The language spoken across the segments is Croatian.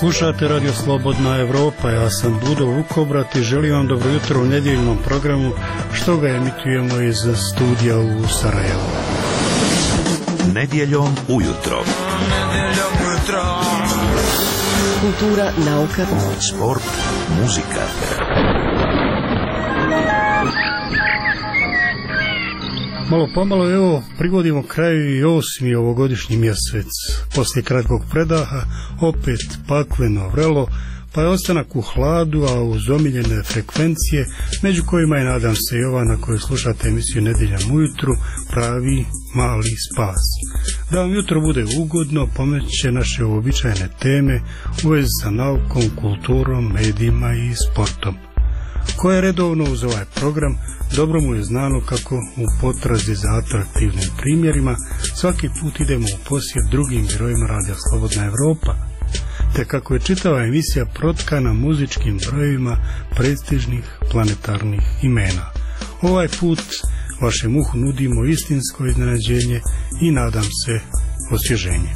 Slušate Radio Slobodna Evropa, ja sam Budo Vukobrat i želim vam dobro jutro u nedjeljnom programu što ga emitujemo iz studija u Sarajevu. Nedjeljom ujutro. Kultura, nauka, sport, muzika. Malo pomalo, evo, privodimo kraju i 8. ovogodišnji mjesec. Poslije kratkog predaha, opet pakveno vrelo, pa je ostanak u hladu, a uz omiljene frekvencije, među kojima je, nadam se, i ova na kojoj slušate emisiju Nedjeljom ujutru, pravi mali spas. Da vam jutro bude ugodno, pomeće naše uobičajene teme u vezi sa naukom, kulturom, medijima i sportom. Ko je redovno uz ovaj program, dobro mu je znano kako u potrazi za atraktivnim primjerima svaki put idemo u posjet drugim herojima Radija Slobodna Evropa, te kako je čitava emisija protkana muzičkim brojevima prestižnih planetarnih imena. Ovaj put vašem uhu nudimo istinsko iznenađenje i, nadam se, osvježenje.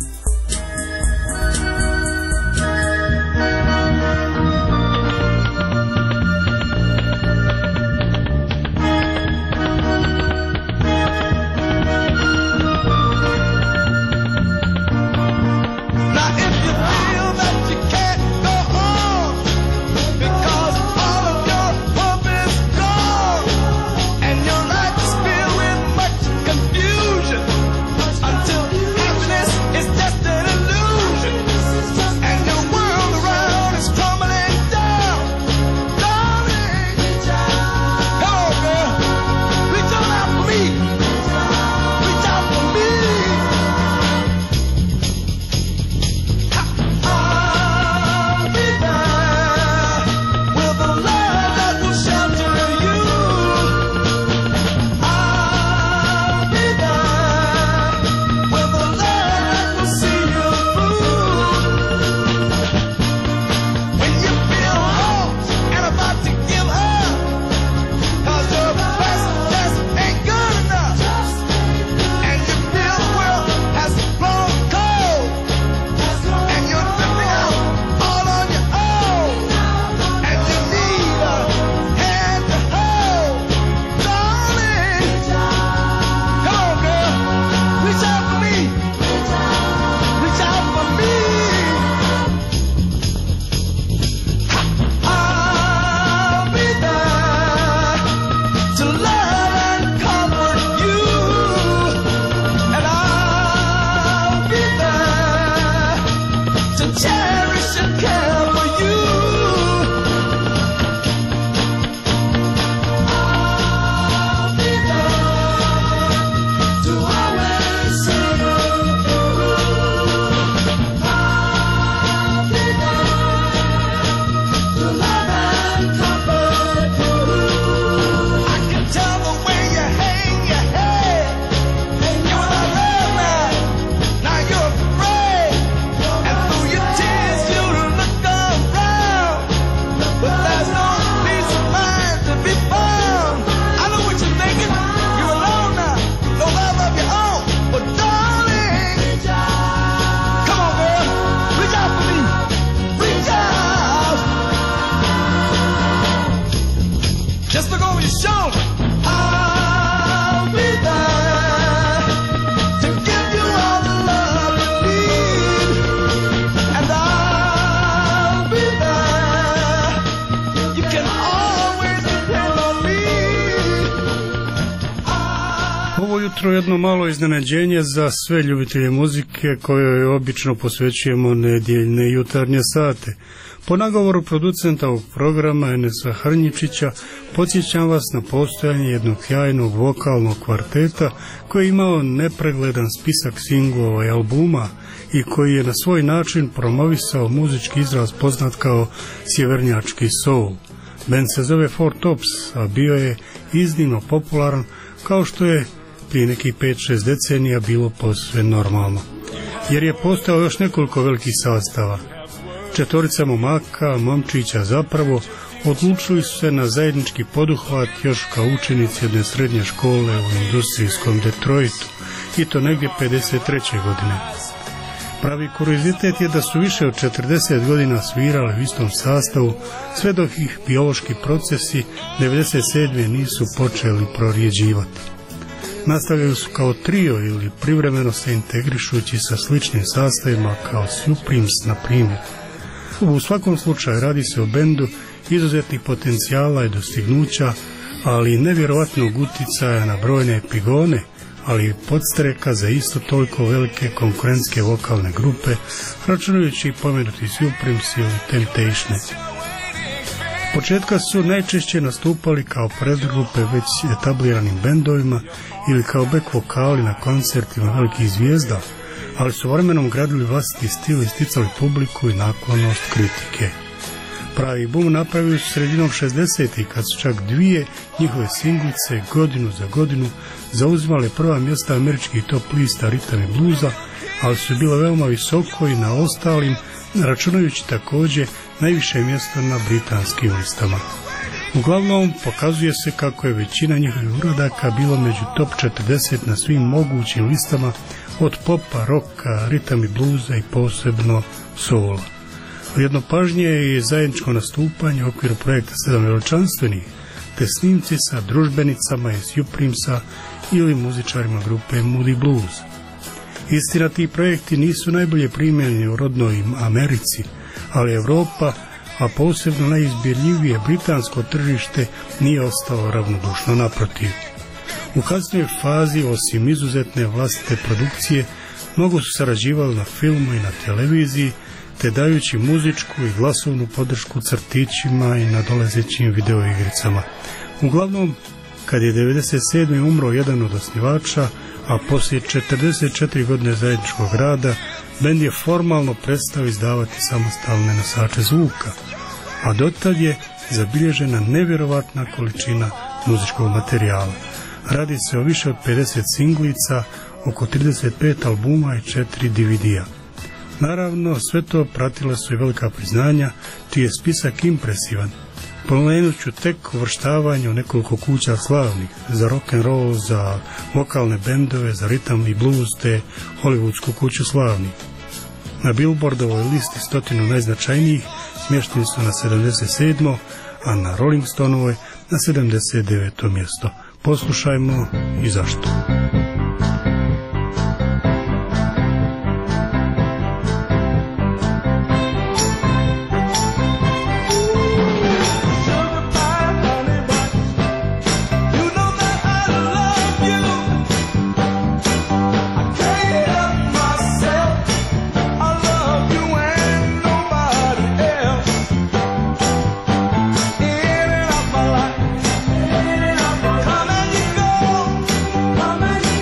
Jedno malo iznenađenje za sve ljubitelje muzike kojoj obično posvećujemo nedjeljne jutarnje sate. Po nagovoru producenta ovog programa Enesa Hrnjičića podsjećam vas na postojanje jednog sjajnog vokalnog kvarteta koji je imao nepregledan spisak singlova i albuma i koji je na svoj način promovisao muzički izraz poznat kao sjevernjački soul. Band se zove Four Tops, a bio je iznimno popularan, kao što je prije nekih 5-6 decenija bilo posve normalno, jer je postao još nekoliko velikih sastava. Četvorica momaka, momčića zapravo, odlučili su se na zajednički poduhvat još kao učenici jedne srednje škole u industrijskom Detroitu, i to negdje 53. godine. Pravi kuriozitet je da su više od 40 godina svirali u istom sastavu, sve dok ih biološki procesi 97. nisu počeli prorijeđivati. Nastavljaju su kao trio ili privremeno se integrišući sa sličnim sastavima kao Supremes, na primjer. U svakom slučaju radi se o bendu izuzetnih potencijala i dostignuća, ali i nevjerovatnog uticaja na brojne epigone, ali i podstreka za isto toliko velike konkurentske vokalne grupe, računajući i pomenuti Supremes ili Temptation. Početka su najčešće nastupali kao predgrupe već etabliranim bendovima ili kao back vokali na koncertima velikih zvijezda, ali su vremenom gradili vlastiti stil i sticali publiku i naklonost kritike. Pravi boom napravili su sredinom 60-ih, kad su čak dvije njihove singlice godinu za godinu zauzimale prva mjesta američkih top lista ritama i bluza, ali su bile veoma visoko i na ostalim, računajući također najviše mjesta na britanskim listama. Uglavnom, pokazuje se kako je većina njihovih uradaka bilo među top 40 na svim mogućim listama, od popa, roka, ritam i bluza i posebno soula. Ujedno pažnje je zajedničko nastupanje u okviru projekta 7 veličanstvenih, te snimci sa družbenicama iz Supremesa ili muzičarima grupe Moody Blues. Istina, ti projekti nisu najbolje primljeni u rodnoj Americi, ali Europa, a posebno najizbirljivije britansko tržište, nije ostalo ravnodušno, naprotiv. U kasnijoj fazi, osim izuzetne vlastite produkcije, mnogo su sarađivali na filmu i na televiziji, te dajući muzičku i glasovnu podršku crtićima i nadolazećim videoigricama. Uglavnom, kad je 1997. umro jedan od osnivača, a poslije 44 godine zajedničkog rada, bend je formalno prestao izdavati samostalne nosače zvuka, a dotad je zabilježena nevjerovatna količina muzičkog materijala. Radi se o više od 50 singlica, oko 35 albuma i 4 DVD-a. Naravno, sve to pratila su i velika priznanja, čiji je spisak impresivan. Pomenut ću tek uvrštavanje u nekoliko kuća slavnih, za rock and roll, za vokalne bendove, za ritam i blues, te hollywoodsku kuću slavnih. Na Billboardovoj listi 100 najznačajnijih smješteni su na 77. a na Rolling Stoneovoj na 79. mjesto. Poslušajmo i zašto. Come and you go, come and you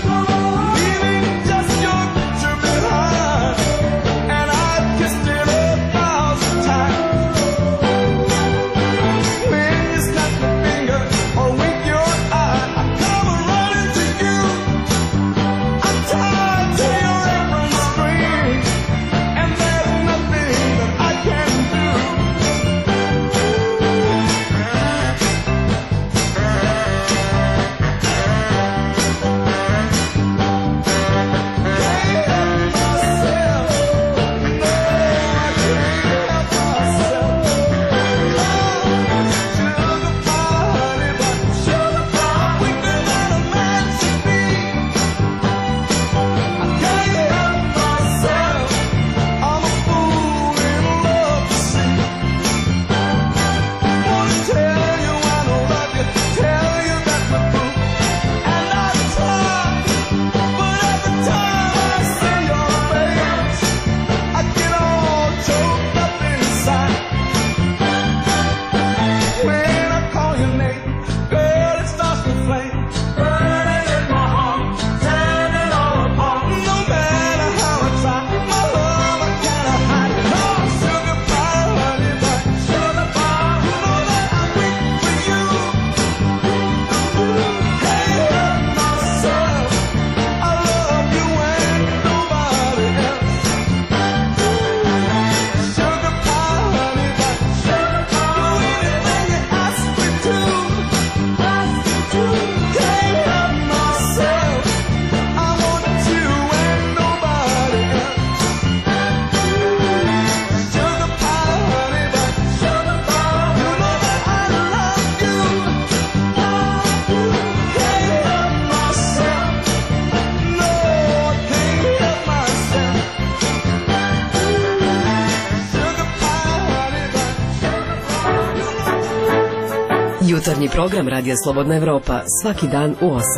Jutarnji program Radija Slobodna Evropa svaki dan u 8.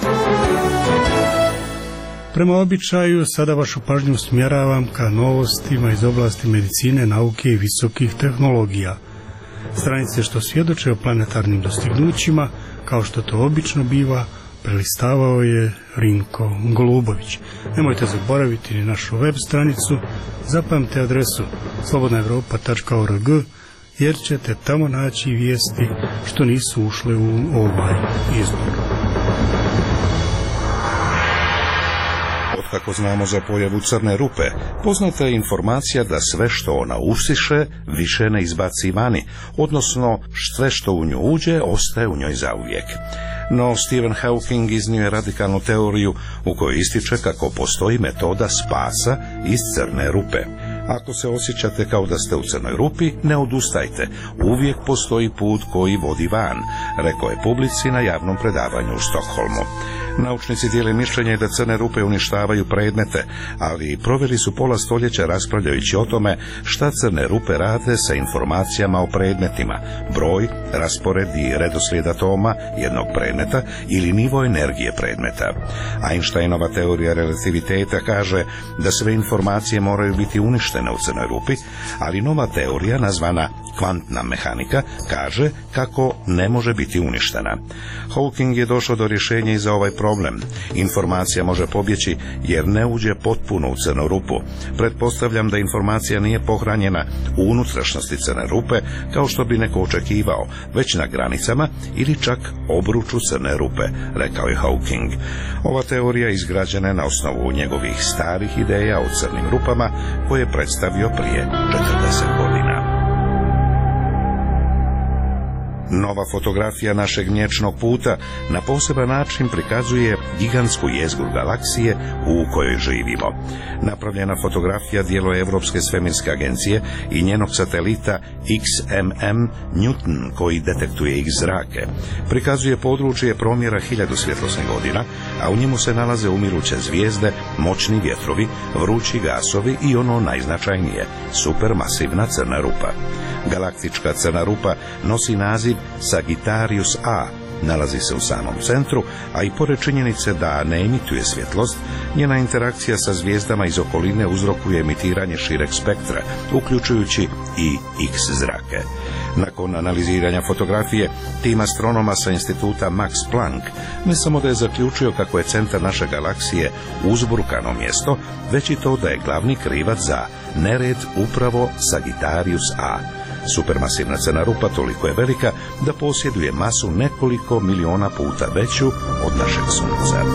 Prema običaju, sada vašu pažnju usmjeravam ka novostima iz oblasti medicine, nauke i visokih tehnologija. Stranice što svjedoče o planetarnim dostignućima, kao što to obično biva, prelistavao je Rinko Golubović. Nemojte zaboraviti ni našu web stranicu, zapamte adresu slobodnaevropa.org, jer ćete tamo naći vijesti što nisu ušle u ovaj izbor. Otkako znamo za pojavu crne rupe, poznata je informacija da sve što ona usiše više ne izbaci vani, odnosno sve što u nju uđe ostaje u njoj zauvijek. No Stephen Hawking iznio je radikalnu teoriju u kojoj ističe kako postoji metoda spasa iz crne rupe. Ako se osjećate kao da ste u crnoj rupi, ne odustajte, uvijek postoji put koji vodi van, rekao je publici na javnom predavanju u Stokholmu. Naučnici dijele mišljenje da crne rupe uništavaju predmete, ali proveli su pola stoljeća raspravljajući o tome šta crne rupe rade sa informacijama o predmetima, broj, raspored i redoslijed atoma jednog predmeta ili nivo energije predmeta. Einsteinova teorija relativiteta kaže da sve informacije moraju biti uništene u crnoj rupi, ali nova teorija nazvana kvantna mehanika kaže kako ne može biti uništena. Hawking je došao do rješenja i za ovaj problem. Informacija može pobjeći jer ne uđe potpuno u crnu rupu. Pretpostavljam da informacija nije pohranjena u unutrašnjosti crne rupe kao što bi neko očekivao, već na granicama ili čak obruču crne rupe, rekao je Hawking. Ova teorija izgrađena je na osnovu njegovih starih ideja o crnim rupama koje je predstavio prije 40 godina. Nova fotografija našeg mliječnog puta na poseban način prikazuje gigantsku jezgru galaksije u kojoj živimo. Napravljena fotografija djelo je Europske svemirske agencije i njenog satelita XMM Newton koji detektuje X zrake. Prikazuje područje promjera 1000 svjetlosnih godina, a u njemu se nalaze umiruće zvijezde, moćni vjetrovi, vrući gasovi i ono najznačajnije, supermasivna crna rupa. Galaktička crna rupa nosi naziv Sagittarius A, nalazi se u samom centru, a i pored činjenice da ne emituje svjetlost, njena interakcija sa zvijezdama iz okoline uzrokuje emitiranje šireg spektra, uključujući i X zrake. Nakon analiziranja fotografije, tim astronoma sa instituta Max Planck ne samo da je zaključio kako je centar naše galaksije uzburkano mjesto, već i to da je glavni krivac za nered upravo Sagittarius A. Supermasivna crna rupa toliko je velika da posjeduje masu nekoliko miliona puta veću od našeg Sunca.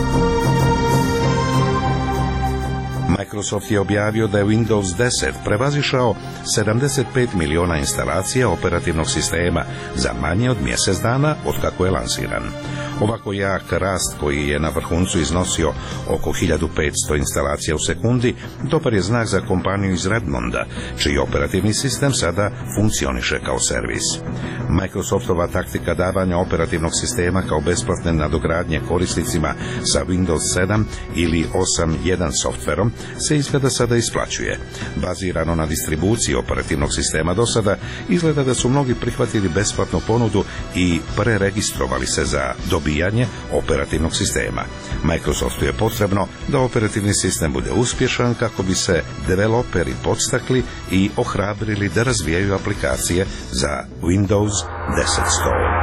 Microsoft je objavio da je Windows 10 prevazišao 75 miliona instalacija operativnog sistema za manje od mjesec dana od kako je lansiran. Ovako jak rast koji je na vrhuncu iznosio oko 1500 instalacija u sekundi dobar je znak za kompaniju iz Redmonda, čiji operativni sistem sada funkcioniše kao servis. Microsoftova taktika davanja operativnog sistema kao besplatne nadogradnje korisnicima sa Windows 7 ili 8.1 softverom se izgleda sada isplaćuje. Bazirano na distribuciji operativnog sistema do sada, izgleda da su mnogi prihvatili besplatnu ponudu i preregistrovali se za dobijanje operativnog sistema. Microsoftu je potrebno da operativni sistem bude uspješan kako bi se developeri podstakli i ohrabrili da razvijaju aplikacije za Windows 10 Store.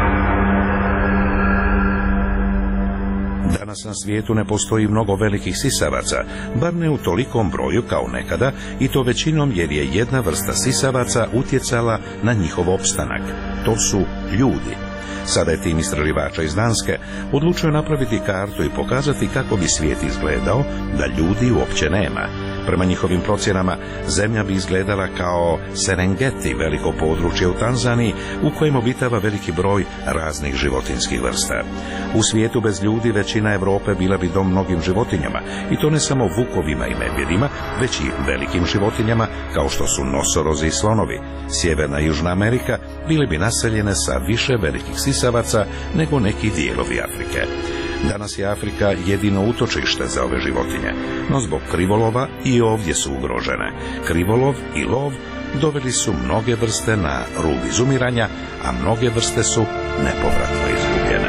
Danas na svijetu ne postoji mnogo velikih sisavaca, bar ne u tolikom broju kao nekada, i to većinom jer je jedna vrsta sisavaca utjecala na njihov opstanak. To su ljudi. Sada je tim istraživača iz Danske odlučio napraviti kartu i pokazati kako bi svijet izgledao da ljudi uopće nema. Prema njihovim procjenama, zemlja bi izgledala kao Serengeti, veliko područje u Tanzaniji, u kojem obitava veliki broj raznih životinjskih vrsta. U svijetu bez ljudi većina Europe bila bi dom mnogim životinjama, i to ne samo vukovima i medvjedima, već i velikim životinjama kao što su nosorozi i slonovi. Sjeverna i Južna Amerika bili bi naseljene sa više velikih sisavaca nego neki dijelovi Afrike. Danas je Afrika jedino utočište za ove životinje, no zbog krivolova i ovdje su ugrožene. Krivolov i lov doveli su mnoge vrste na rub izumiranja, a mnoge vrste su nepovratno izgubljene.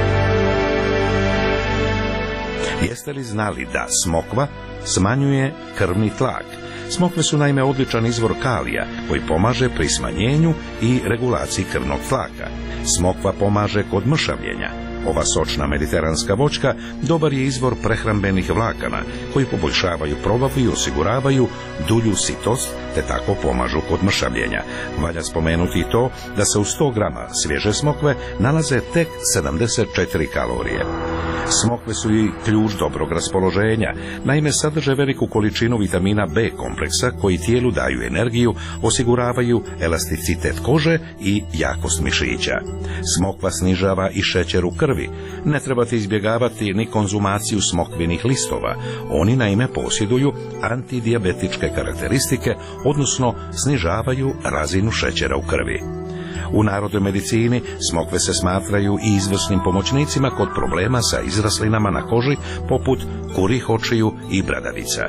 Jeste li znali da smokva smanjuje krvni tlak? Smokve su naime odličan izvor kalija koji pomaže pri smanjenju i regulaciji krvnog tlaka. Smokva pomaže kod mršavljenja. Ova sočna mediteranska voćka dobar je izvor prehrambenih vlakana koji poboljšavaju probavu i osiguravaju dulju sitost te tako pomažu kod mršavljenja. Valja spomenuti i to da se u 100 grama svježe smokve nalaze tek 74 kalorije. Smokve su i ključ dobrog raspoloženja, naime sadrže veliku količinu vitamina B kompleksa koji tijelu daju energiju, osiguravaju elasticitet kože i jakost mišića. Smokva snižava i šećer u krvi. Ne trebate izbjegavati ni konzumaciju smokvinih listova. Oni naime posjeduju antidijabetičke karakteristike, odnosno snižavaju razinu šećera u krvi. U narodnoj medicini smokve se smatraju i izvrsnim pomoćnicima kod problema sa izraslinama na koži poput kurih očiju i bradavica.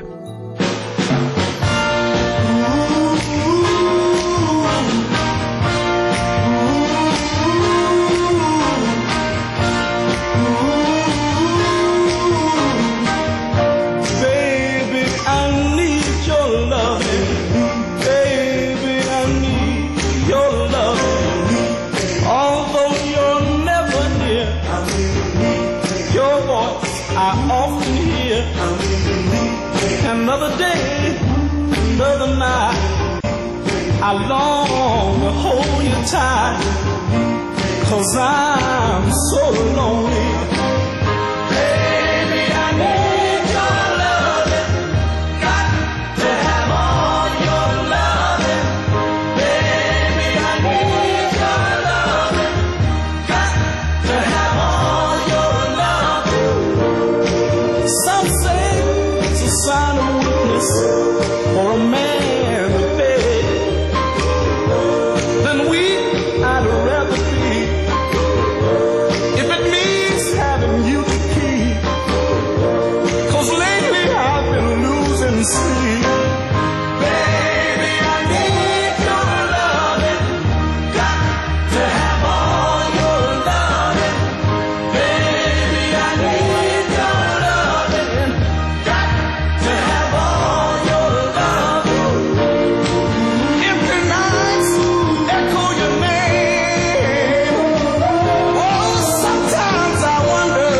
Another day, another night, I long to hold you tight, 'cause I'm so lonely. Baby, I need your loving, got to have all your loving. Baby, I need your loving, got to have all your loving. Some say it's a sign of weakness for a man to beg. Then weak I'd rather be, if it means having you to keep. 'Cause lately I've been losing sleep. Baby, I need your loving, got to have all your loving. Baby, I need your loving, got to have all your loving. Empty nights echo your name. Oh, sometimes I wonder,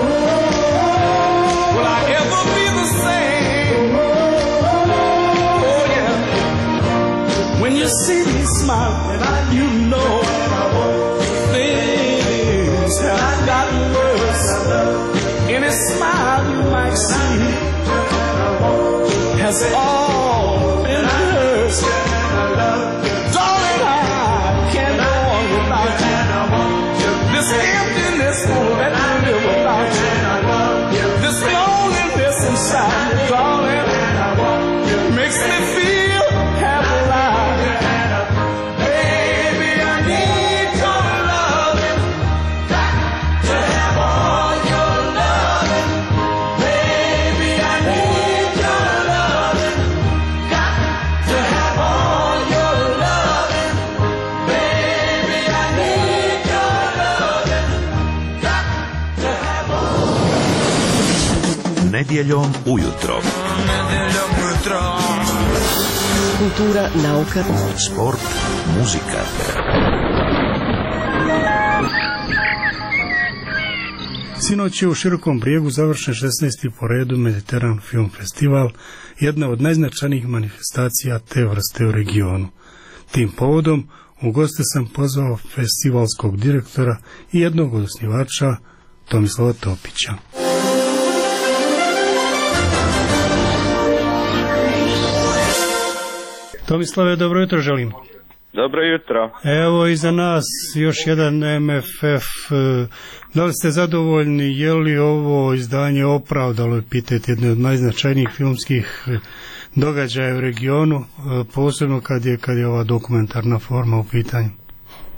will I ever be the same? Oh yeah, when you see me smile, you know things have gotten worse. Any smile you might see has all been hers. Darling, I can't go on without you. This emptiness won't let me live without you. This loneliness inside me, darling, makes me feel half alive. Baby, I need your loving, got to have all your loving. Baby, I need your loving, got to have all your loving. Baby, I need your loving, got to have all. Nedjeljom ujutro. Kultura, nauka, Sport, muzika. Sinoć je u Širokom Brijegu završen 16. po redu Mediteran Film Festival, jedna od najznačajnijih manifestacija te vrste u regionu. Tim povodom u goste sam pozvao festivalskog direktora i jednog od osnivača, Tomislava Topića. Tomislave, dobro jutro želim. Dobro jutro. Evo iza nas još jedan MFF. Da li ste zadovoljni, je li ovo izdanje opravdalo epitet jedne od najznačajnijih filmskih događaja u regionu, posebno kad je ova dokumentarna forma u pitanju?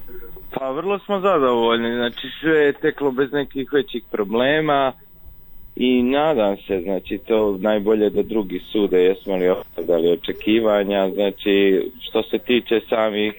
Pa vrlo smo zadovoljni, znači sve je teklo bez nekih većih problema. i nadam se, znači to najbolje da drugi sude jesmo li opravdali očekivanja. Znači što se tiče samih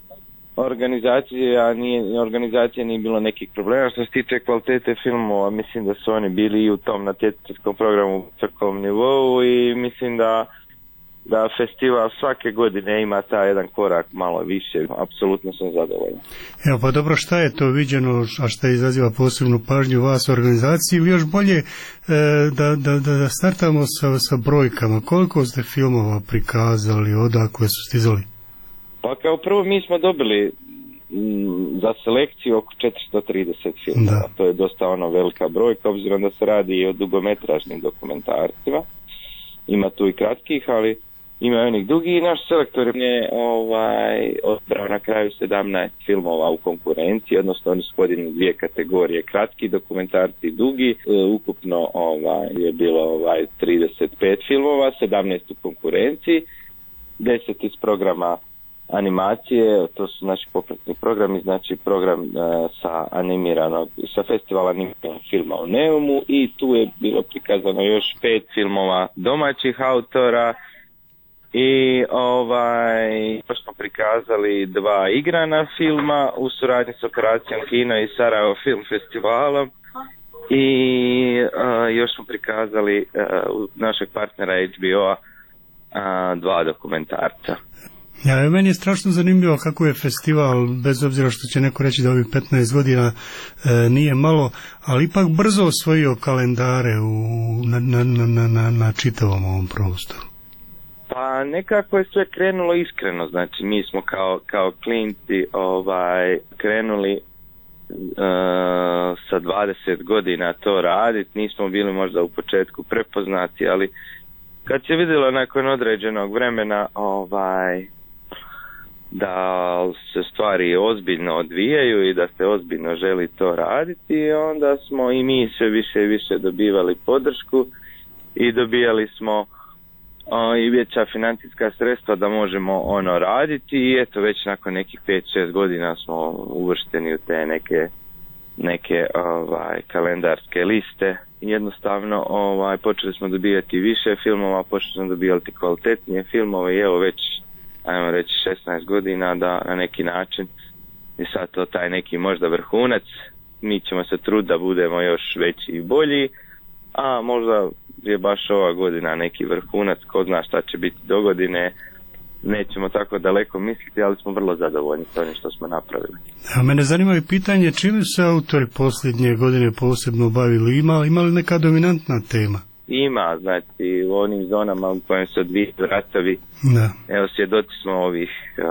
organizacije nije bilo nekih problema. Što se tiče kvalitete filmova, mislim da su oni bili i u tom natjecateljskom programu u visokom nivou i mislim da festival svake godine ima taj jedan korak malo više. Apsolutno sam zadovoljan. Evo pa dobro, šta je to viđeno, a šta izaziva posebnu pažnju vas u organizaciji, ili još bolje da startamo sa brojkama. Koliko ste filmova prikazali, odakle su stizali? Pa kao prvo mi smo dobili za selekciju oko 430 filmova. Da. To je dosta velika brojka, obzirom da se radi i o dugometražnim dokumentarcima. Ima tu i kratkih, ali ima i onih dugi. Naš selektor je odbrao na kraju 17 filmova u konkurenciji, odnosno oni su podijeljeni dvije kategorije, kratki dokumentarci i dugi. Ukupno je bilo 35 filmova, 17 u konkurenciji, 10 iz programa animacije, to su naši popratni programi, znači program sa festivala animiranog filma u Neumu, i tu je bilo prikazano još 5 filmova domaćih autora i smo prikazali 2 igrana filma u suradnji s Operacijom Kino i Sarajevo Film Festivalom i još smo prikazali našeg partnera HBO-a 2 dokumentarca. Ja, meni je strašno zanimljivo kako je festival, bez obzira što će neko reći da ovih 15 godina nije malo, ali ipak brzo osvojio kalendare na čitavom ovom prostoru. Pa nekako je sve krenulo iskreno, znači mi smo kao klinci krenuli sa 20 godina to raditi, nismo bili možda u početku prepoznati, ali kad se vidjelo nakon određenog vremena da se stvari ozbiljno odvijaju i da se ozbiljno želi to raditi, onda smo i mi sve više i više dobivali podršku i dobijali smo i veća financijska sredstva da možemo raditi, i eto već nakon nekih 5-6 godina smo uvršteni u te neke kalendarske liste. Jednostavno počeli smo dobijati više filmova, počeli smo dobivati kvalitetnije filmove i evo već, ajmo reći, 16 godina da na neki način je sad to taj neki možda vrhunac. Mi ćemo se truditi da budemo još veći i bolji, a možda je baš ova godina neki vrhunac, ko zna šta će biti do godine, nećemo tako daleko misliti, ali smo vrlo zadovoljni s onim što smo napravili. A mene zanima i pitanje, čime se autori posljednje godine posebno bavili, ima li neka dominantna tema? Ima, znači u onim zonama u kojem se odvijaju ratovi, evo svjedoci smo ovih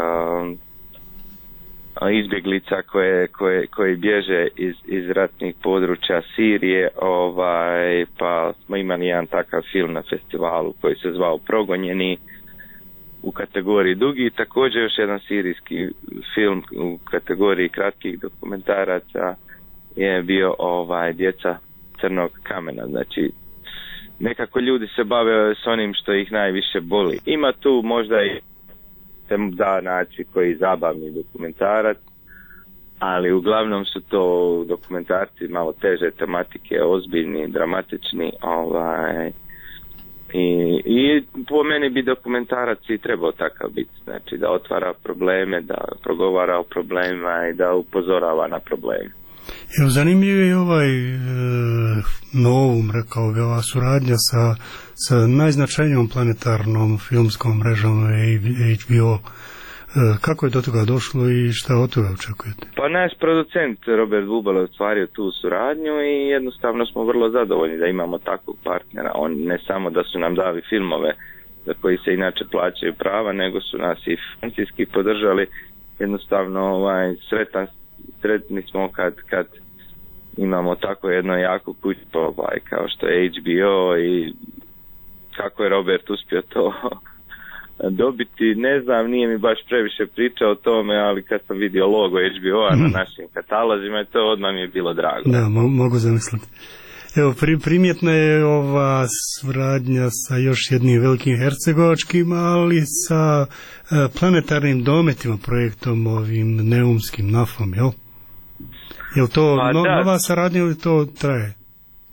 izbjeglica koje bježe iz ratnih područja Sirije, pa smo imali jedan takav film na festivalu koji se zvao Progonjeni u kategoriji dugi, također još jedan sirijski film u kategoriji kratkih dokumentaraca je bio Djeca crnog kamena. Znači nekako ljudi se bave s onim što ih najviše boli. Ima tu možda i da naći koji zabavni dokumentarac, ali uglavnom su to dokumentarci malo teže tematike, ozbiljni, dramatični, i po meni bi dokumentarac i trebao takav biti, znači da otvara probleme, da progovara o problemima i da upozorava na probleme. Evo, zanimljiv je Novum, rekao bi, ova suradnja sa najznačajnijom planetarnom filmskom mrežom HBO. Kako je do toga došlo i šta od toga očekujete? Pa naš producent Robert Bubalo je ostvario tu suradnju i jednostavno smo vrlo zadovoljni da imamo takvog partnera. On ne samo da su nam dali filmove za koji se inače plaćaju prava, nego su nas i financijski podržali. Jednostavno sretni smo kad imamo tako jedno jako kuću kao što je HBO, i kako je Robert uspio to dobiti, ne znam, nije mi baš previše pričao o tome, ali kad sam vidio logo HBO-a na našim katalozima, to odmah mi je bilo drago. Da, mogu zamisliti. Evo, primjetna je ova suradnja sa još jednim velikim hercegovačkim, ali sa planetarnim dometima, projektom ovim neumskim NAF-om, jel? Je li to nova saradnja ili to traje?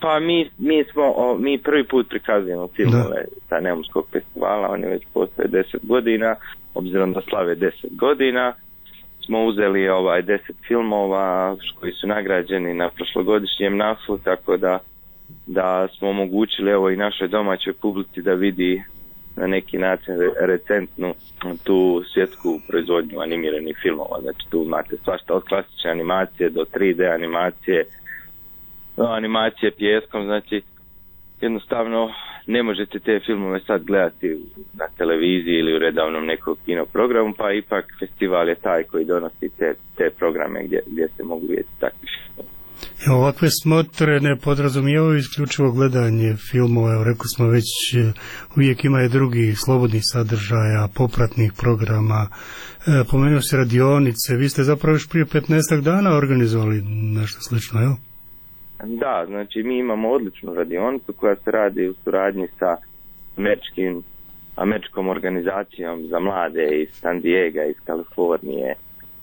Pa mi prvi put prikazujemo filmove sa Neumskog festivala, oni već postoje 10 godina, obzirom da slave 10 godina, smo uzeli 10 filmova koji su nagrađeni na prošlogodišnjem NAF-u, tako da smo omogućili i našoj domaćoj publici da vidi na neki način recentnu tu svjetsku proizvodnju animiranih filmova. Znači tu imate svašta od klasične animacije do 3D animacije pijeskom, znači jednostavno ne možete te filmove sad gledati na televiziji ili u redovnom nekog kinoprogramu, pa ipak festival je taj koji donosi te programe gdje se mogu vidjeti takvi filmove. Ovakve smotre ne podrazumijevaju isključivo gledanje filmova, evo rekli smo već, uvijek ima i drugi slobodnih sadržaja, popratnih programa, pomenuo se radionice, vi ste zapravo još prije 15 dana organizovali nešto slično, evo? Da, znači mi imamo odličnu radionicu koja se radi u suradnji sa američkom organizacijom za mlade iz San Diega, iz Kalifornije.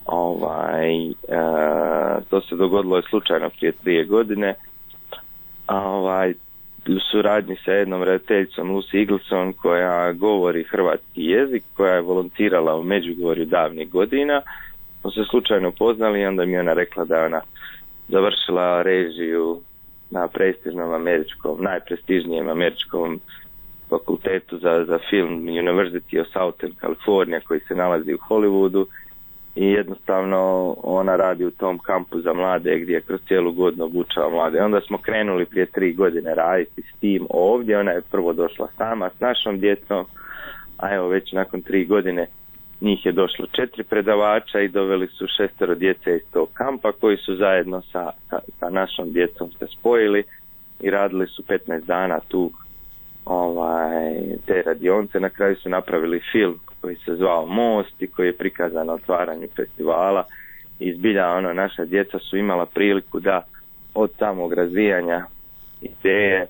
To se dogodilo je slučajno prije 3 godine. U suradnji sa jednom redateljicom Lucy Eagleson koja govori hrvatski jezik, koja je volontirala u Međugorju davnih godina. Smo se slučajno poznali i onda mi ona rekla da ona završila režiju na prestižnom najprestižnijem američkom fakultetu za film University of Southern California koji se nalazi u Hollywoodu i jednostavno ona radi u tom kampu za mlade gdje kroz cijelu godinu obučava mlade. Onda smo krenuli prije 3 godine raditi s tim ovdje, ona je prvo došla sama s našom djecom, a evo već nakon 3 godine njih je došlo 4 predavača i doveli su 6 djece iz tog kampa koji su zajedno sa našom djecom se spojili i radili su 15 dana tu te radionce. Na kraju su napravili film koji se zvao Most i koji je prikazan na otvaranju festivala i zbilja naša djeca su imala priliku da od samog razvijanja ideje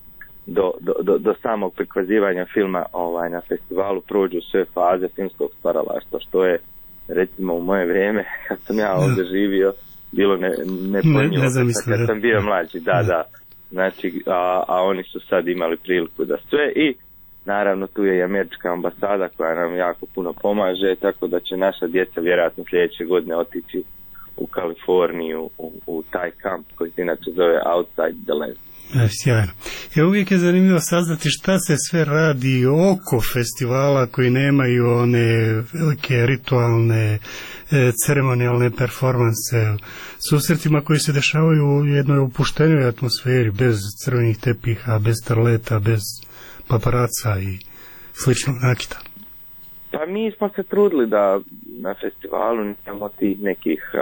do samog prikazivanja filma na festivalu prođu sve faze filmskog stvaralaštva, što je recimo u moje vrijeme kad sam ja ovdje živio bilo nepojmljivo kad sam bio mlađi, da. Znači, a oni su sad imali priliku da sve i naravno tu je i američka ambasada koja nam jako puno pomaže, tako da će naša djeca vjerojatno sljedeće godine otići u Kaliforniju u taj kamp koji se inače zove Outside the Land. Sjajno. Uvijek je zanimljivo saznati šta se sve radi oko festivala koji nemaju one velike ritualne ceremonijalne performanse, susretima koji se dešavaju u jednoj opuštenoj atmosferi, bez crvenih tepiha, bez starleta, bez paparaca i sličnog nakita. Pa mi smo se trudili da na festivalu nemamo tih nekih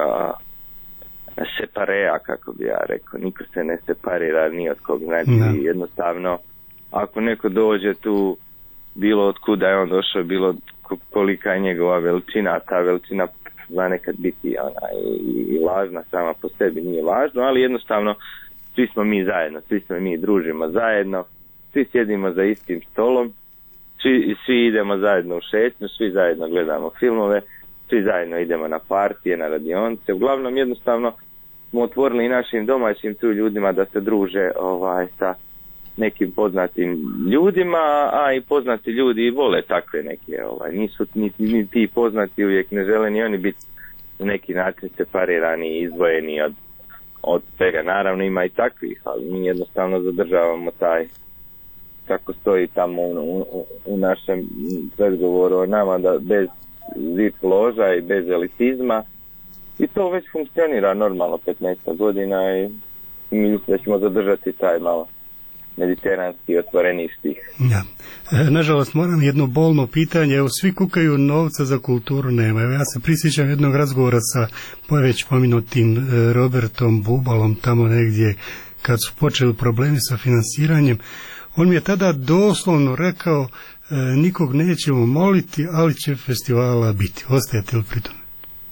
separeja, kako bi ja rekao, niko se ne separira ni od kog, znači jednostavno ako neko dođe tu, bilo od kuda je on došao, bilo kolika je njegova veličina, ta veličina zna nekad biti i lažna sama po sebi, nije važno, ali jednostavno svi smo mi zajedno, svi smo mi družimo zajedno, svi sjedimo za istim stolom, svi idemo zajedno u šetnju, svi zajedno gledamo filmove, svi zajedno idemo na partije, na radionice, uglavnom jednostavno smo otvorili i našim domaćim tu ljudima da se druže sa nekim poznatim ljudima, a i poznati ljudi vole takve neke, nisu ni ti poznati uvijek ne žele ni oni biti na neki način separirani i izdvojeni od svega. Naravno ima i takvih, ali mi jednostavno zadržavamo taj, kako stoji tamo u našem predgovoru o nama, da bez zid loža i bez elitizma, i to već funkcionira normalno 15 godina i mislim da ćemo zadržati taj malo mediteranski otvoreni stih. Ja. Nažalost moram jedno bolno pitanje, evo svi kukaju, novca za kulturu nema. Evo ja se prisjećam jednog razgovora sa već pomenutim Robertom Bubalom tamo negdje kad su počeli problemi sa finansiranjem. On mi je tada doslovno rekao nikog nećemo moliti, ali će festivala biti. Ostajete li pri tome?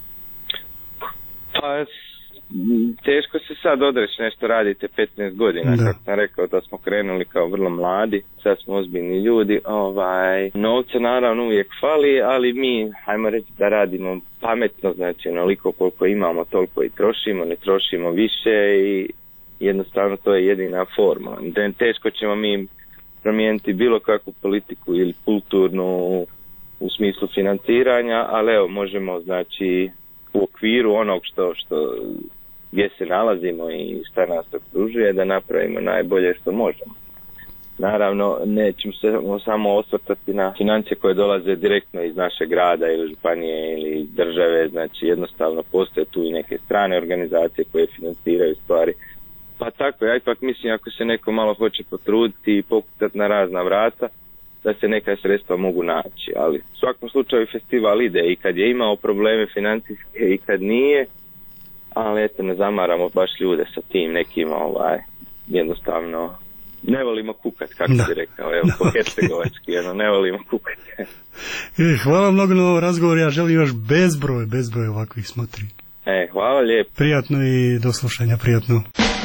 Pa teško se sad odreći, nešto radite 15 godina, kako sam rekao, da smo krenuli kao vrlo mladi, sad smo ozbiljni ljudi, novca naravno uvijek fali, ali mi, hajmo reći da radimo pametno, znači onoliko koliko imamo, toliko i trošimo, ne trošimo više i jednostavno to je jedina forma. Teško ćemo mi promijeniti bilo kakvu politiku ili kulturnu u smislu financiranja, ali evo možemo znači u okviru onog što gdje se nalazimo i šta nas okružuje da napravimo najbolje što možemo. Naravno, nećemo se samo osvrtati na financije koje dolaze direktno iz našeg grada ili županije ili države, znači jednostavno postoje tu i neke strane organizacije koje financiraju stvari. Pa tako, ja ipak mislim ako se neko malo hoće potruditi i pokucati na razna vrata, da se neka sredstva mogu naći, ali u svakom slučaju festival ide i kad je imao probleme financijske i kad nije, ali eto ne zamaramo baš ljude sa tim nekim jednostavno ne volimo kukat, kako bi rekao, evo po hercegovački, ne volimo kukat. Hvala mnogo na ovom razgovoru, ja želim još bezbroj ovakvih smotri. Hvala lijepo. Prijatno i do slušanja, prijatno.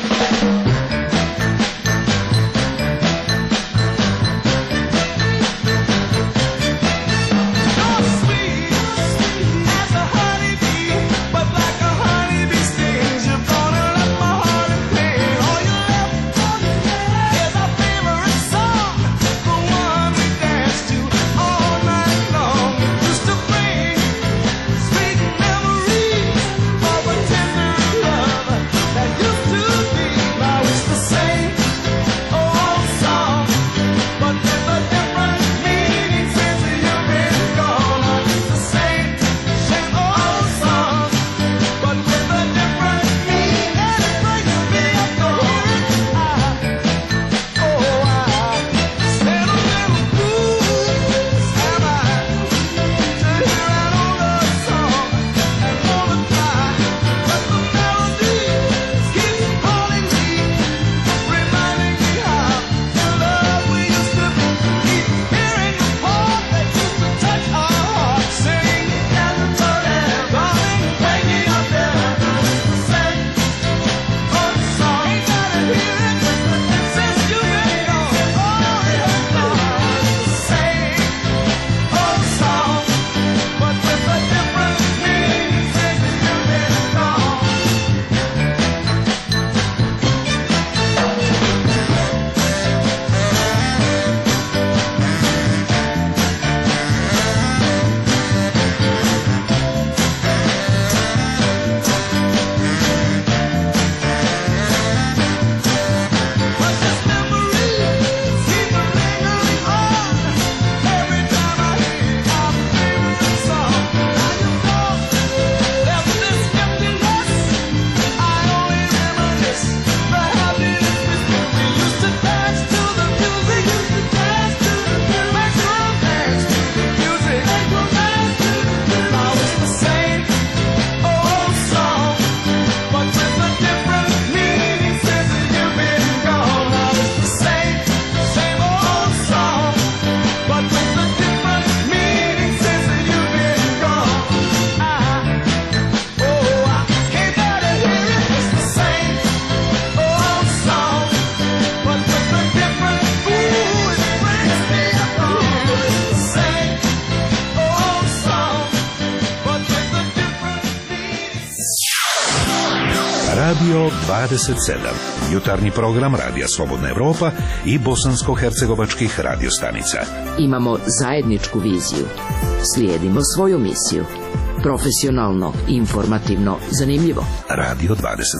Radio 27, jutarnji program Radija Slobodna Evropa i bosansko-hercegovačkih radiostanica. Imamo zajedničku viziju. Slijedimo svoju misiju. Profesionalno, informativno, zanimljivo. Radio 27.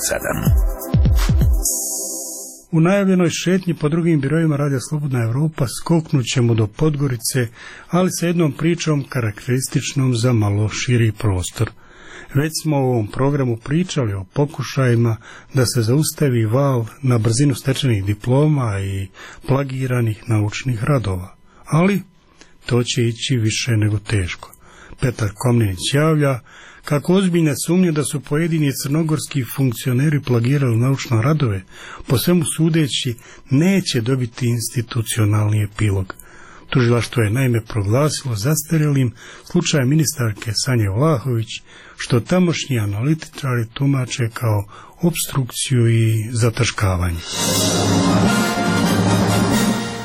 U najavljenoj šetnji po drugim birojima Radija Slobodna Evropa skoknut ćemo do Podgorice, ali sa jednom pričom karakterističnom za malo širi prostor. Već smo u ovom programu pričali o pokušajima da se zaustavi val na brzinu stečenih diploma i plagiranih naučnih radova. Ali to će ići više nego teško. Petar Komnenić javlja kako ozbiljne sumnje da su pojedini crnogorski funkcioneri plagirali naučne radove, po svemu sudeći neće dobiti institucionalni epilog. Tužilaštvo je naime proglasilo zastarjelim slučaj ministarke Sanje Vlahović, što tamošnji analitičari tumače kao opstrukciju i zataškavanje.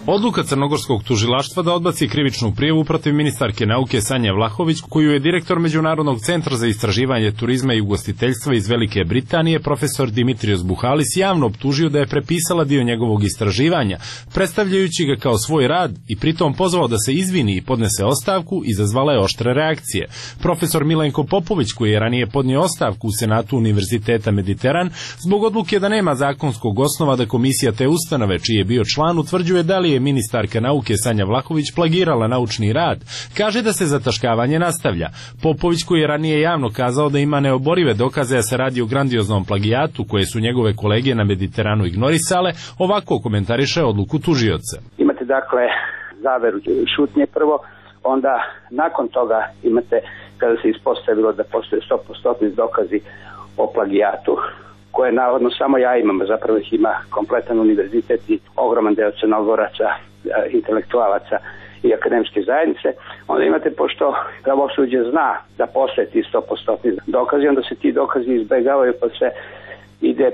Odluka crnogorskog tužilaštva da odbaci krivičnu prijavu protiv ministarke nauke Sanje Vlahović, koju je direktor Međunarodnog centra za istraživanje turizma i ugostiteljstva iz Velike Britanije, profesor Dimitrios Buhalis, javno optužio da je prepisala dio njegovog istraživanja, predstavljajući ga kao svoj rad i pritom pozvao da se izvini i podnese ostavku, izazvala je oštre reakcije. Profesor Milenko Popović, koji je ranije podnio ostavku u Senatu Univerziteta Mediteran, zbog odluke da nema zakonskog osnova da komisija te ustanove, čiji je bio član, utvrđuje da li je ministarka nauke Sanja Vlahović plagirala naučni rad, kaže da se zataškavanje nastavlja. Popović, koji je ranije javno kazao da ima neoborive dokaze da se radi o grandioznom plagijatu koje su njegove kolege na Mediteranu ignorisale, ovako komentariše odluku tužioca. Imate dakle zaveru šutnje prvo, onda nakon toga imate kada se ispostavilo da postoje 100% dokazi o plagijatu, koje navodno samo ja imam, zapravo ih ima kompletan univerzitet i ogroman deo crnogoraca, intelektualaca i akademske zajednice. Onda imate, pošto pravosuđe zna da postoje ti 100% dokazi, onda se ti dokazi izbegavaju pa se ide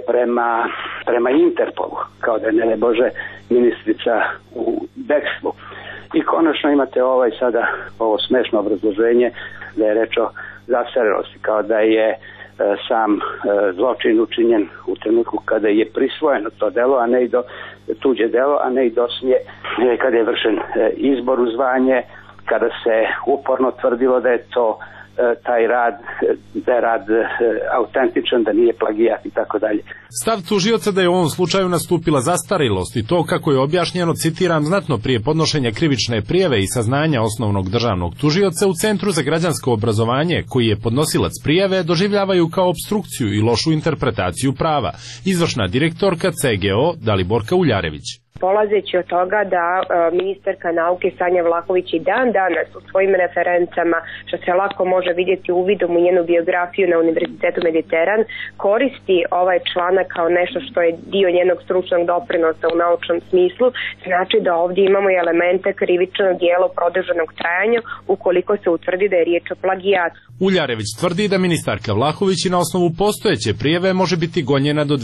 prema Interpolu, kao da je ne Bože ministrica u bekstvu. I konačno imate sada ovo smešno obrazloženje da je reč o zastarelosti, kao da je sam zločin učinjen u trenutku kada je prisvojeno to delo, a ne i tuđe delo, a ne i dosnije kada je vršen izbor u zvanje, kada se uporno tvrdilo da je to taj rad, da je rad autentičan, da nije plagijat i tako dalje. Stav tužioca da je u ovom slučaju nastupila zastarelost i to, kako je objašnjeno, citiram, znatno prije podnošenja krivične prijave i saznanja osnovnog državnog tužioca u Centru za građansko obrazovanje, koji je podnosilac prijave, doživljavaju kao opstrukciju i lošu interpretaciju prava. Izvršna direktorka CGO Daliborka Uljarević. Polazeći od toga da ministarka nauke Sanja Vlahović i dan danas u svojim referencama, što se lako može vidjeti uvidom u njenu biografiju na Univerzitetu Mediteran, koristi ovaj članak kao nešto što je dio njenog stručnog doprinosa u naučnom smislu, znači da ovdje imamo i elemente krivičnog djela produženog trajanja ukoliko se utvrdi da je riječ o plagijatu. Uljarević tvrdi da ministarka Vlahović i na osnovu postojeće prijave može biti gonjena do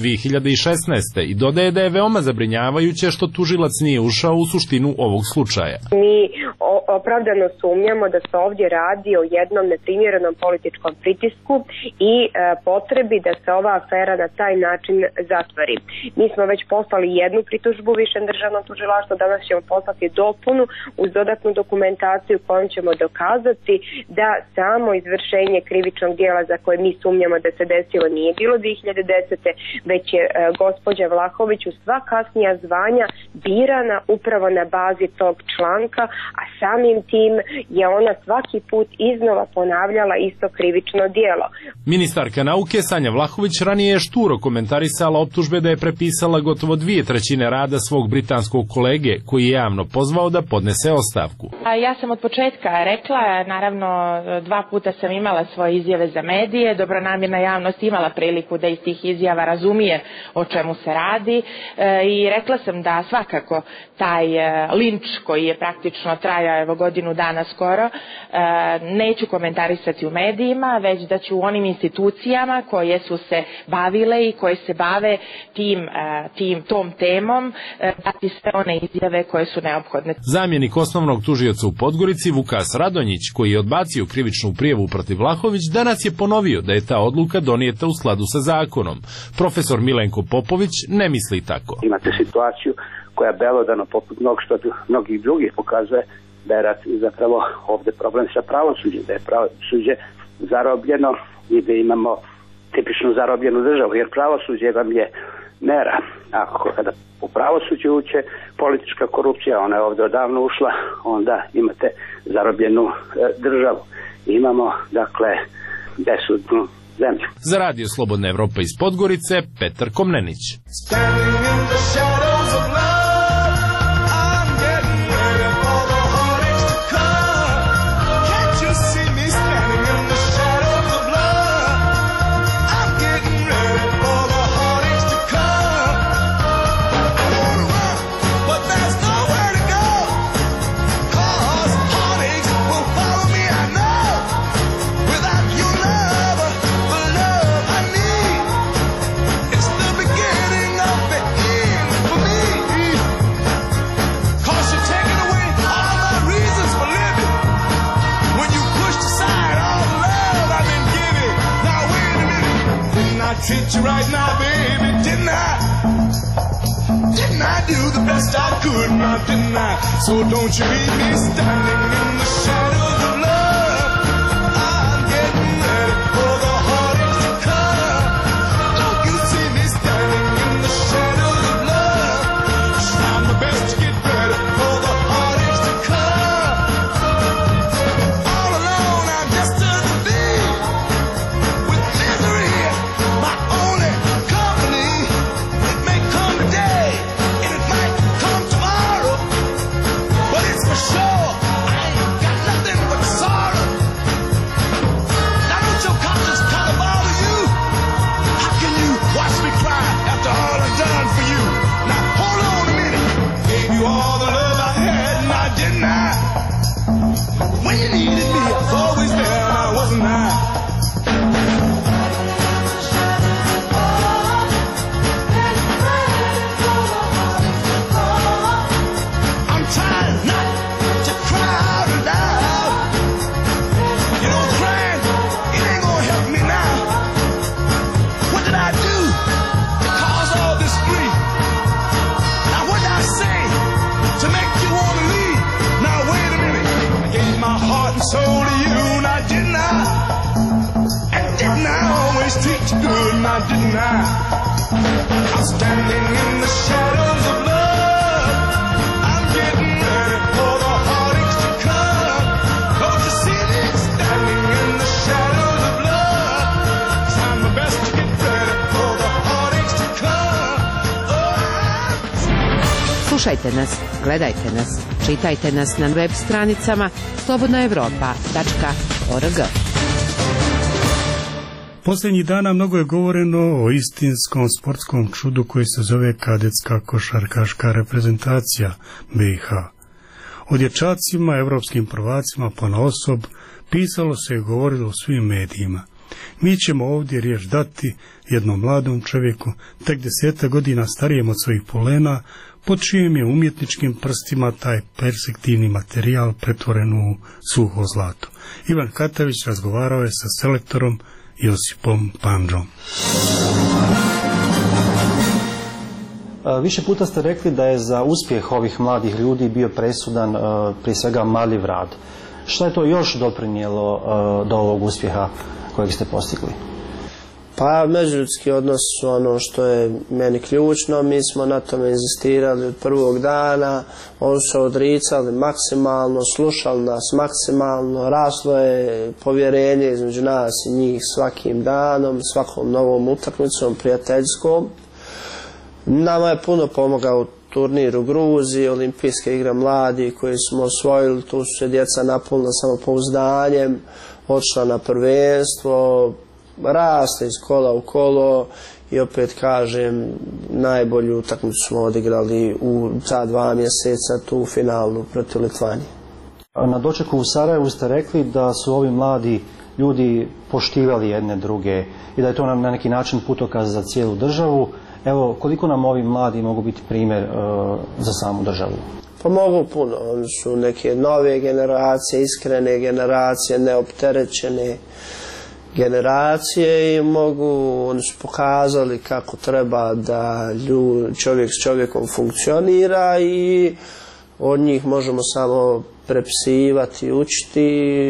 2016. i dodaje da je veoma zabrinjavajuće što tužilac nije ušao u suštinu ovog slučaja. Mi opravdano sumnjamo da se ovdje radi o jednom neprimjerenom političkom pritisku i potrebi da se ova afera na taj način zatvori. Mi smo već poslali jednu pritužbu Višem državnom tužilaštvu, danas ćemo poslati dopunu uz dodatnu dokumentaciju kojom ćemo dokazati da samo izvršenje krivičnog dijela za koje mi sumnjamo da se desilo nije bilo 2010. već je gospođa Vlahović u sva kasnija zvanja birana upravo na bazi tog članka, a samim tim je ona svaki put iznova ponavljala isto krivično djelo. Ministarka nauke Sanja Vlahović ranije je šturo komentarisala optužbe da je prepisala gotovo 2/3 rada svog britanskog kolege, koji je javno pozvao da podnese ostavku. Ja sam od početka rekla, naravno 2 puta sam imala svoje izjave za medije, dobronamjerna javnost imala priliku da iz tih izjava razumije o čemu se radi i rekla sam da svakako taj linč koji je praktično trajao godinu dana skoro, neću komentarisati u medijima, već da ću u onim institucijama koje su se bavile i koje se bave tom temom dati sve one izjave koje su neophodne. Zamjenik osnovnog tužioca u Podgorici Vukas Radonjić, koji je odbacio krivičnu prijavu protiv Vlahović, danas je ponovio da je ta odluka donijeta u skladu sa zakonom. Profesor Milenko Popović ne misli tako. Imate situaciju koja belodano poput mnogih drugih pokazuje da je zapravo ovdje problem sa pravosuđem, da je pravosuđe zarobljeno i da imamo tipično zarobljenu državu, jer pravosuđe vam je mera. Kada u pravosuđe uče politička korupcija, ona je ovdje odavno ušla, onda imate zarobljenu državu. Imamo, dakle, besudnu zemlju. Za Radio Slobodna Evropa iz Podgorice, Petar Komnenić. It's the beginning of the end. you right now, baby, didn't I? Didn't I do the best I could, now didn't I? So don't you leave me standing in the shadows of love. I'm getting ready for the heartaches to come. Don't you see me standing in the shadows of love? Trying my best to get ready for the heartaches to come. All alone I'm destined to be with misery, my only company. It may come today and it might come tomorrow, but it's for sure I ain't got nothing but sorrow. Now don't your conscience kind of bother you? How can you watch me cry after all I've done for you? Now hold on a minute. Gave you all the love I had, now didn't I? When you needed me, I was always there, now wasn't I? I'm trying not to cry out loud. You know, crying, it ain't gonna help me now. What did I do to cause all this grief? Now what did I say to make you want to leave? Now wait a minute. I gave my heart and soul to you, now didn't I? And didn't I always treat you good, now didn't I? I'm standing in the shadows of love. I'm getting ready for the heartaches to come. Don't you see me standing in the shadows of love? Trying my best to get ready for the heartaches to come. Slušajte nas, gledajte nas, čitajte nas na web stranicama slobodnaevropa.org. Posljednjih dana mnogo je govoreno o istinskom sportskom čudu koji se zove kadetska košarkaška reprezentacija BiH. O dječacima, evropskim prvacima ponaosob pisalo se i govorilo u svim medijima. Mi ćemo ovdje riječ dati jednom mladom čovjeku, tek 10 godina starijem od svojih polena, pod čijim je umjetničkim prstima taj perspektivni materijal pretvoren u suho zlato. Ivan Katavić razgovarao je sa selektorom Josipom Pandžom. Više puta ste rekli da je za uspjeh ovih mladih ljudi bio presudan prije svega marljiv rad. Šta je to još doprinijelo do ovog uspjeha kojeg ste postigli? Pa međuljudski odnos su ono što je meni ključno, mi smo na tome inzistirali od prvog dana, oni su odricali maksimalno, slušali nas maksimalno, raslo je povjerenje između nas i njih svakim danom, svakom novom utakmicom, prijateljskom. Nama je puno pomogao turnir u Gruziji, olimpijske igre mladi koje smo osvojili, tu su se djeca napunila samopouzdanjem, odšla na prvenstvo, raste iz kola u kolo i opet kažem, najbolju utakmicu smo odigrali u ta 2 mjeseca, tu finalnu protiv Litvanije. Na dočeku u Sarajevu ste rekli da su ovi mladi ljudi poštivali jedne druge i da je to na neki način putokaz za cijelu državu. Evo, koliko nam ovi mladi mogu biti primjer za samu državu? Pa mogu puno, oni su neke nove generacije, iskrene generacije, neopterećene generacije i oni su pokazali kako treba da čovjek s čovjekom funkcionira i od njih možemo samo prepisivati, učiti.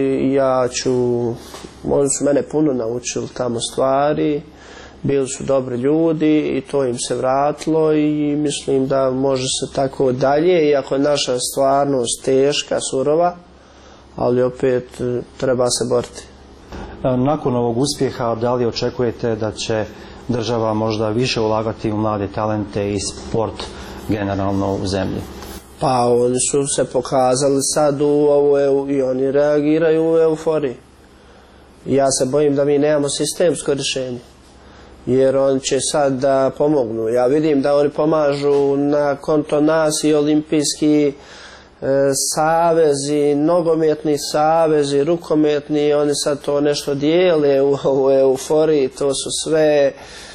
Oni su mene puno naučili tamo stvari, bili su dobri ljudi i to im se vratilo i mislim da može se tako dalje, iako je naša stvarnost teška, surova, ali opet treba se boriti. Nakon ovog uspjeha, da li očekujete da će država možda više ulagati u mlade talente i sport generalno u zemlji? Pa oni su se pokazali sad i oni reagiraju u euforiji. Ja se bojim da mi nemamo sistemsko rješenje, jer oni će sad da pomognu. Ja vidim da oni pomažu na konto nas i olimpijski savezi, nogometni savezi, rukometni, oni sad to nešto dijele u euforiji, to su sve,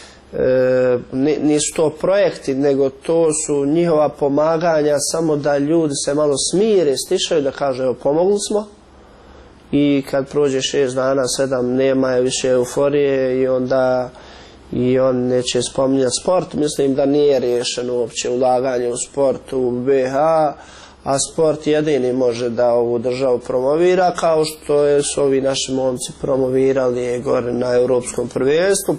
nisu to projekti, nego to su njihova pomaganja, samo da ljudi se malo smire, stišaju, da kažu evo pomogli smo i kad prođe 6 dana, 7, nema je više euforije i onda i on neće spominjati sport. Mislim da nije riješeno uopće ulaganje u sport u BiH, a sport jedini može da ovu državu promovira, kao što su ovi naši momci promovirali gore na europskom prvenstvu.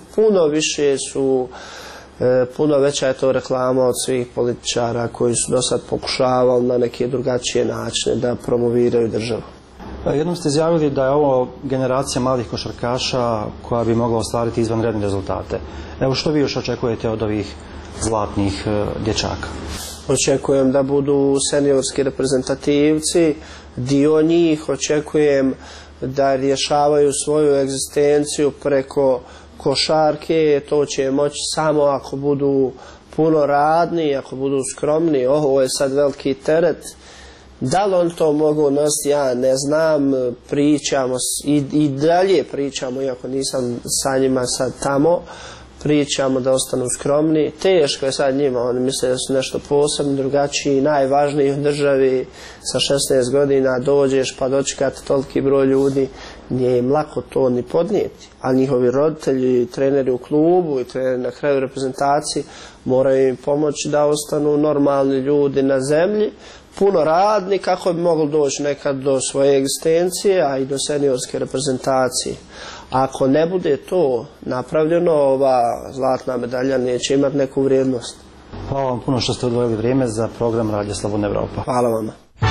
Puno veća je to reklama od svih političara koji su do sad pokušavali na neke drugačije načine da promoviraju državu. Jednom ste izjavili da je ovo generacija malih košarkaša koja bi mogla ostvariti izvanredne rezultate. Evo, što vi još očekujete od ovih zlatnih dječaka? Očekujem da budu seniorski reprezentativci, dio njih očekujem da rješavaju svoju egzistenciju preko košarke. To će moći samo ako budu puno radni, ako budu skromni. Ovo je sad veliki teret. Da li on to mogu nositi, ja ne znam. Pričamo i dalje pričamo, iako nisam sa njima sad tamo, pričamo da ostanu skromni. Teško je sad njima, oni misle da su nešto posebno drugačiji, najvažniji u državi. Sa 16 godina dođeš pa dočekati toliki broj ljudi, nije im lako to ni podnijeti. A njihovi roditelji, treneri u klubu i treneri na kraju reprezentaciji moraju im pomoći da ostanu normalni ljudi na zemlji, puno radni, kako bi mogli doći nekad do svoje egzistencije, a i do seniorske reprezentacije. Ako ne bude to napravljeno, ova zlatna medalja neće imati neku vrijednost. Hvala vam puno što ste odvojili vrijeme za program Radio Slobodna Evropa. Hvala vama.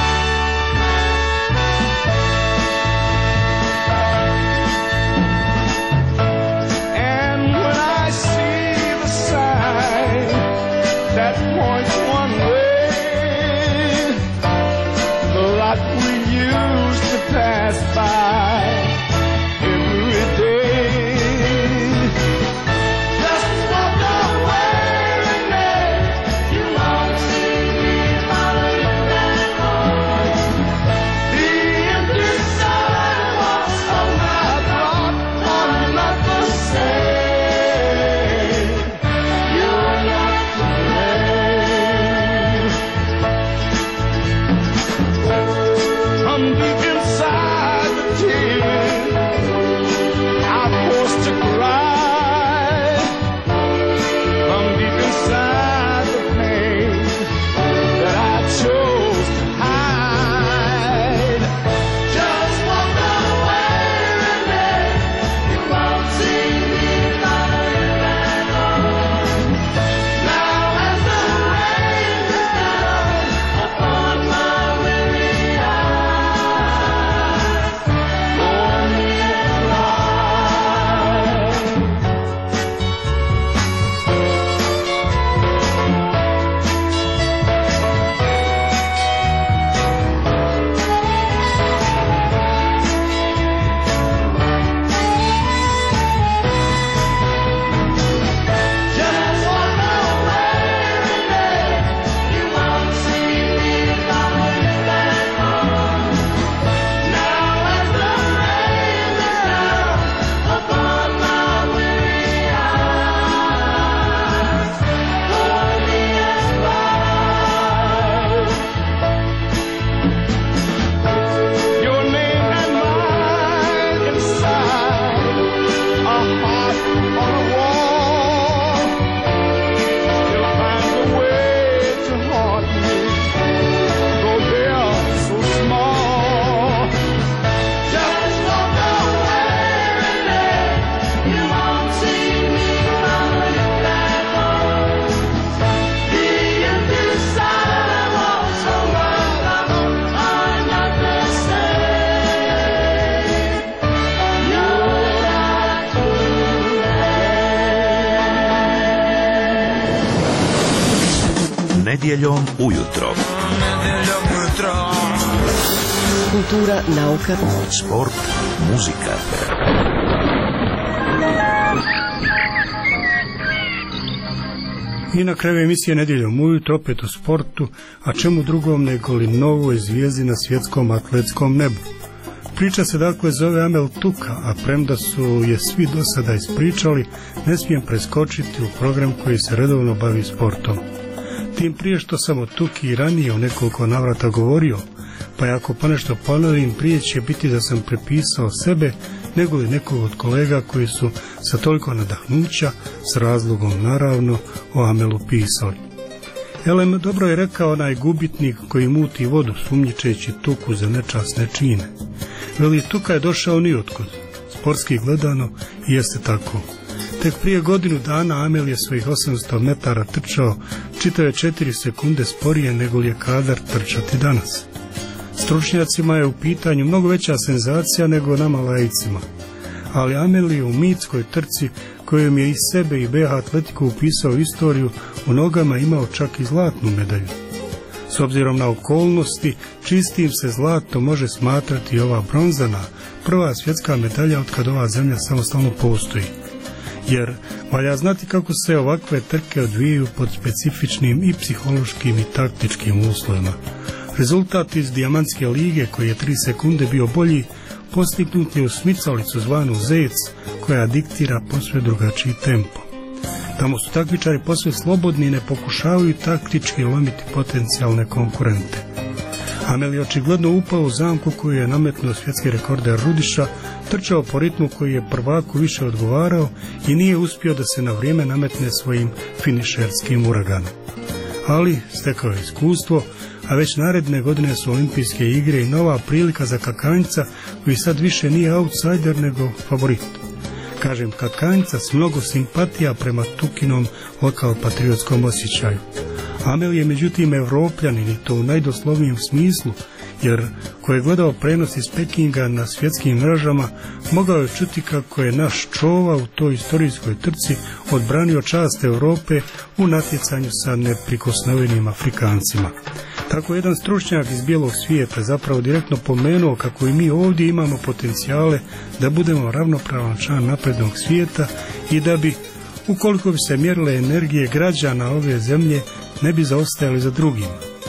Nedjeljom ujutro. Kultura, nauka, sport, muzika. I na kraju emisije Nedjeljom ujutro opet o sportu, a čemu drugom nego li novoj zvijezdi na svjetskom atletskom nebu. Priča se dakle zove Amel Tuka, a premda su je svi do sada ispričali, ne smijem preskočiti u program koji se redovno bavi sportom. Tim prije što sam o Tuki i ranije u nekoliko navrata govorio, pa ako ponešto ponovim, prije će biti da sam prepisao sebe nego li nekog od kolega koji su sa toliko nadahnuća, s razlogom naravno, o Amelu pisali. Elem dobro je rekao onaj gubitnik koji muti vodu sumnjičeći tuku za nečasne čine. Veli, tuka je došao nijotkud, sportski gledano i jeste tako. Tek prije godinu dana Amel je svojih 800 metara trčao čitave 4 sekunde sporije nego li je kadar trčati danas. Stručnjacima je u pitanju mnogo veća senzacija nego nama laicima, ali Amel je u mitskoj trci kojom je iz sebe i BH Atletiku upisao istoriju u nogama imao čak i zlatnu medalju. S obzirom na okolnosti, čistim se zlatom može smatrati ova bronzana, prva svjetska medalja od kad ova zemlja samostalno postoji. Jer valja znati kako se ovakve trke odvijaju pod specifičnim i psihološkim i taktičkim uslovima. Rezultat iz Dijamantske lige, koji je 3 sekunde bio bolji, postignut je u smicalicu zvanu Zec, koja diktira posve drugačiji tempo. Tamo su takmičari posve slobodni i ne pokušavaju taktički lomiti potencijalne konkurente. Amel je očigledno upao u zamku koju je nametnuo svjetski rekorder Rudiša, trčao po ritmu koji je prvaku više odgovarao i nije uspio da se na vrijeme nametne svojim finišerskim uraganom. Ali stekao je iskustvo, a već naredne godine su olimpijske igre i nova prilika za Kakanjca, koji sad više nije outsider nego favorit. Kažem Kakanjca s mnogo simpatija prema Tukinom lokal-patriotskom osjećaju. Amel je međutim Evropljanin i to u najdoslovnijem smislu, jer ko je gledao prenos iz Pekinga na svjetskim mrežama, mogao je čuti kako je naš čova u toj istorijskoj trci odbranio čast Europe u natjecanju sa neprikosnovenim Afrikancima. Tako jedan stručnjak iz bijelog svijeta zapravo direktno pomenuo kako i mi ovdje imamo potencijale da budemo ravnopravan član naprednog svijeta i da bi, ukoliko bi se mjerile energije građana ove zemlje, ne bi zaostajali za drugima.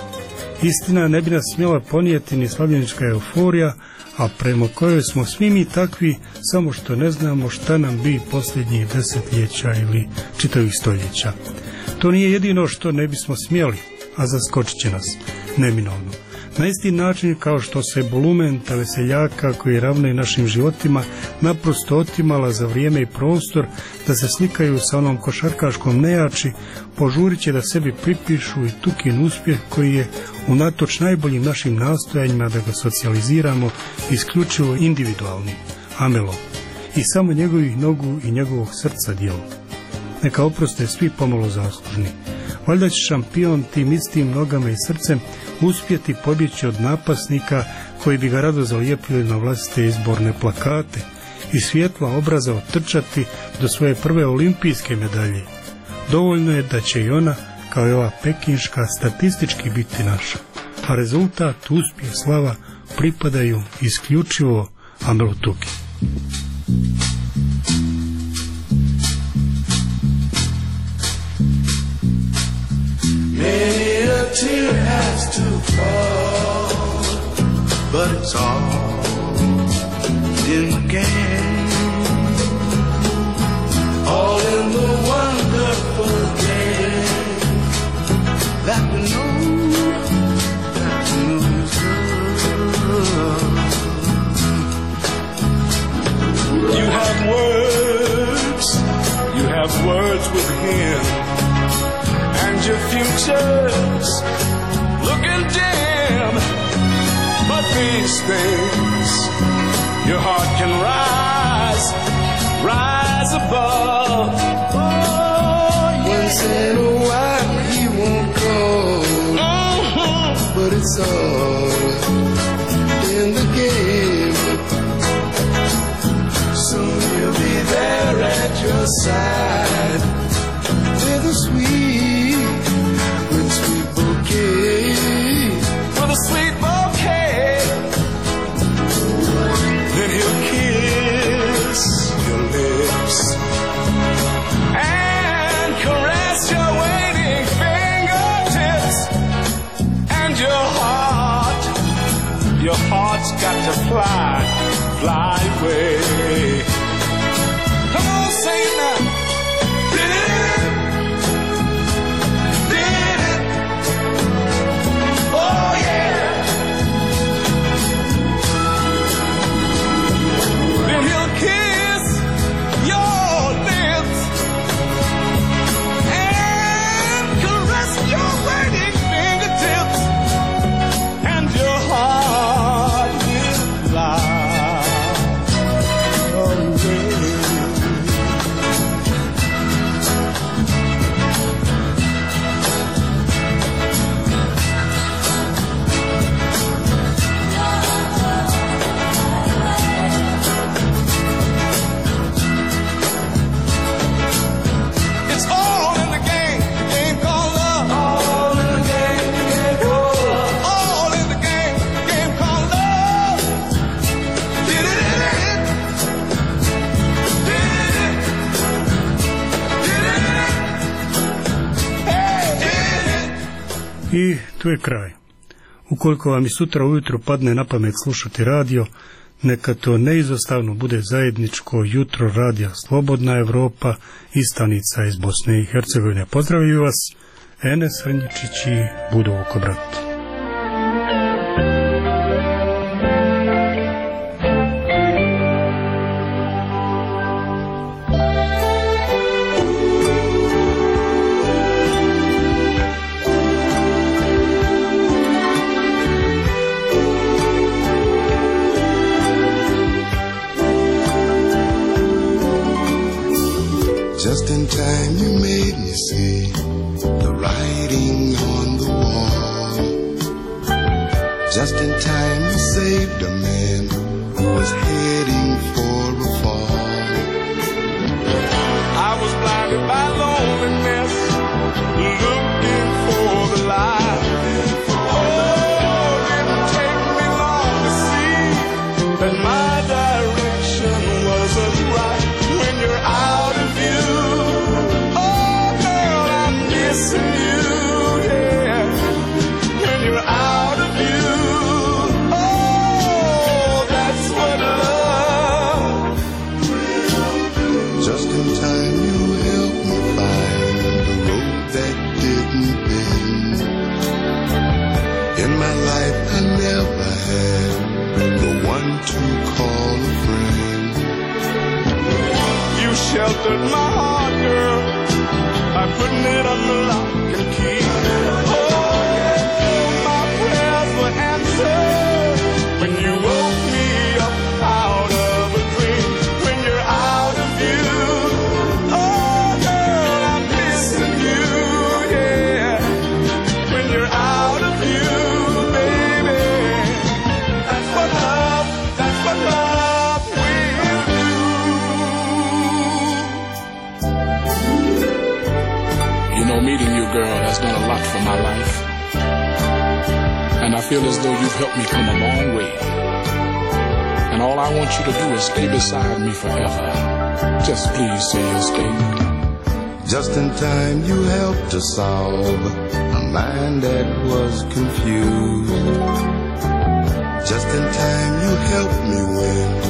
Istina, ne bi nas smjela ponijeti ni slavljenička euforija, a prema kojoj smo svi mi takvi, samo što ne znamo šta nam bi posljednjih desetljeća ili čitavih stoljeća. To nije jedino što ne bismo smjeli, a zaskočit će nas, neminovno. Na isti način kao što se bolumenta veseljaka koji ravnaju našim životima naprosto otimala za vrijeme i prostor da se slikaju sa onom košarkaškom nejači, požurit će da sebi pripišu i Tukin uspjeh koji je unatoč najboljim našim nastojanjima da ga socijaliziramo isključivo individualni, Amelov, i samo njegovih nogu i njegovog srca dijelo. Neka oproste svi pomalo zaslužni. Valjda će šampion tim istim nogama i srcem uspjeti pobjeći od napasnika koji bi ga rado zalijepili na vlastite izborne plakate i svjetla obraza otrčati do svoje prve olimpijske medalje. Dovoljno je da će i ona, kao i ova pekinška, statistički biti naša, a rezultat, uspjeh, slava pripadaju isključivo Amelu Tuki. Many a tear has to fall, but it's all in the game. All in the wonderful day that we know is love. You have words with him, and your future's looking dim. But these things, your heart can rise above. Oh, once in a while he won't go, but it's all in the game. Soon he'll be there at your side with a sweet bouquet, with a sweet bouquet. Then he'll kiss your lips and caress your waiting fingertips, and your heart's got to fly away. Come on, say it now. I tu je kraj. Ukoliko vam i sutra ujutro padne na pamet slušati radio, neka to neizostavno bude zajedničko jutro radija Slobodna Evropa i stanica iz Bosne i Hercegovine. Pozdravljaju vas Enes Rnjičić i Budo Vukobrat. Just in time you made me see the writing on the wall. Just in time you saved a man who was heading for a fall. I was blinded by loneliness, looking for the light. Oh, it didn't take me long to see that my direction wasn't right. When you're out of view, oh girl, I'm missing you, yeah. When you're out of view, oh, that's what love. Just in time you helped me find the road that didn't bend. In my life I never had the one to call a friend. You sheltered my heart, girl, by putting it under lock and key. Oh, my prayers were answered when you woke me up out of a dream. When you're out of view, oh girl, I'm missing you, yeah. When you're out of view, baby, that's what love will do. You know, meeting you, girl, has done a lot for my life. And I feel as though you've helped me come a long way. And all I want you to do is stay beside me forever. Just please say you'll stay. Just in time you helped to solve a mind that was confused. Just in time you helped me win